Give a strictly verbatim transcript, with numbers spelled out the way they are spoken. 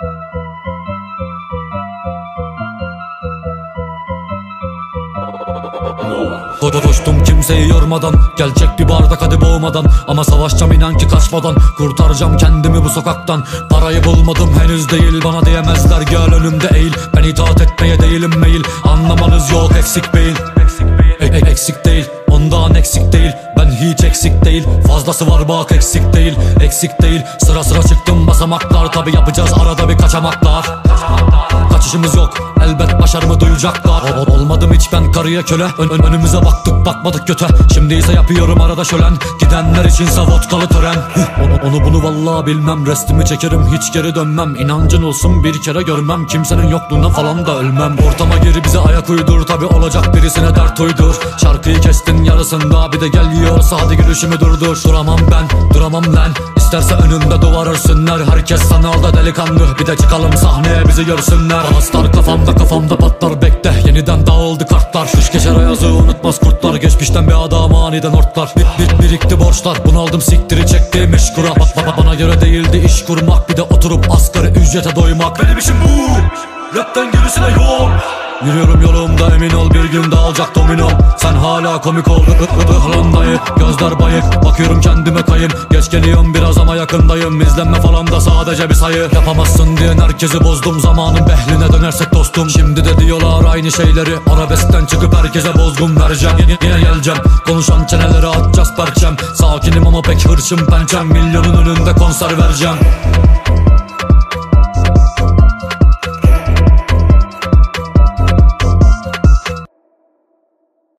Koştum kimseyi yormadan, gelecek bir bardak hadi boğmadan. Ama savaşacağım inan ki kaçmadan, kurtaracağım kendimi bu sokaktan. Parayı bulmadım henüz değil, bana diyemezler gel önümde eğil. Ben itaat etmeye değilim meyil, anlamanız yok eksik beyin. e e Eksik değil, ondan eksik değil. Ben hiç eksik değil, fazlası var bak eksik değil. Eksik değil, sıra sıra çıktım basamaklar. Tabi yapacağız arada bir kaçamaklar. Kaçışımız yok, elbet başarımı duyacaklar. Ol Olmadım hiç ben karıya köle. Ön ön önümüze baktık bakmadık göte. Şimdi ise yapıyorum arada şölen. Gidenler içinse vodkalı tören. onu, onu bunu vallahi bilmem. Restimi çekerim hiç geri dönmem. İnancın olsun bir kere görmem. Kimsenin yokluğundan falan da ölmem. Ortama gir bize ayak uydur. Tabi olacak birisine dert uydur. Şarkıyı kestin yarısında, bir de gel yiyorsa hadi gülüşümü durdur. Duramam ben, duramam lan. İsterse önümde duvar örsünler. Herkes sanalda delikanlı, bir de çıkalım sahneye bizi görsünler. Aslar kafamda kafamda patlar bekle, yeniden dağıldı kartlar. Kış geçer ayazı unutmaz kurtlar. Geçmişten bir adam aniden ortlar. Bir, bir, birikti borçlar, bunaldım siktiri çektiğim iş kura. Ba, ba, Bana göre değildi iş kurmak, bir de oturup asgari ücrete doymak. Benim işim bu, rapten gerisine yok. Yürüyorum yolumda emin ol, bir gün dağılacak domino. Sen hala komik ol, ıhlan dayı. Gözler bayık, bakıyorum kendime kayım. Geç geliyorum biraz ama yakındayım. İzlenme falan da sadece bir sayı. Yapamazsın diyen herkesi bozdum. Zamanın behline dönersek dostum. Şimdi de diyorlar aynı şeyleri. Arabeskten çıkıp herkese bozgun vereceğim. Yine, yine geleceğim, konuşan çenelere atacağız perçem. Sakinim ama pek hırçın pençem. Milyonun önünde konser vereceğim.